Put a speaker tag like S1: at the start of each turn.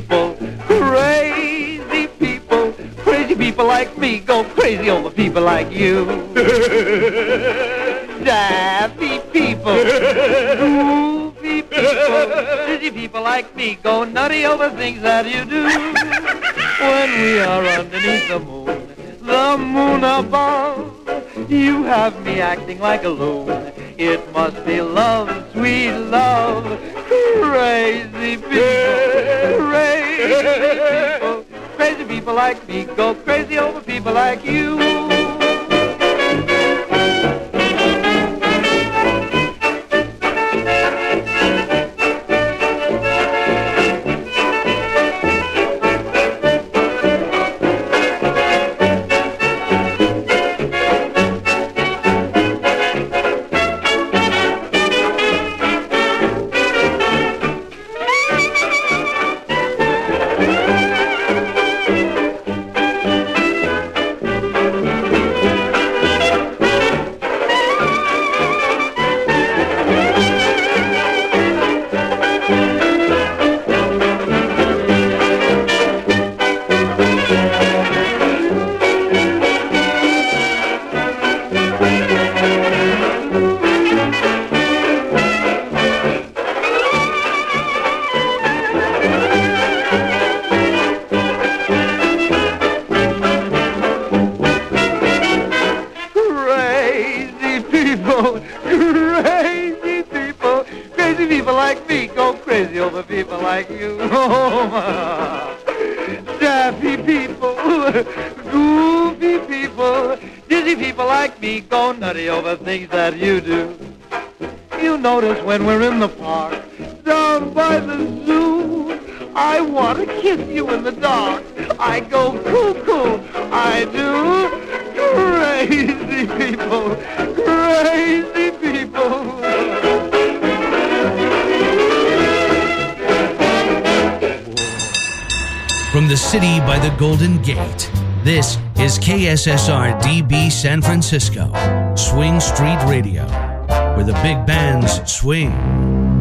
S1: people, crazy people. Crazy people like me go crazy over people like you. Daffy people, goofy people, dizzy people like me go nutty over things that you do. When we are underneath the moon above, you have me acting like a loon. It must be love, sweet love, crazy people, crazy people like me go crazy over people like you. Daffy people, goofy people, dizzy people like me go nutty over things that you do. You notice when we're in the park, down by the zoo, I want to kiss you in the dark. I go cuckoo, I do. Crazy people, crazy people.
S2: From the city by the Golden Gate, this is KSSR DB San Francisco, Swing Street Radio, where the big bands swing.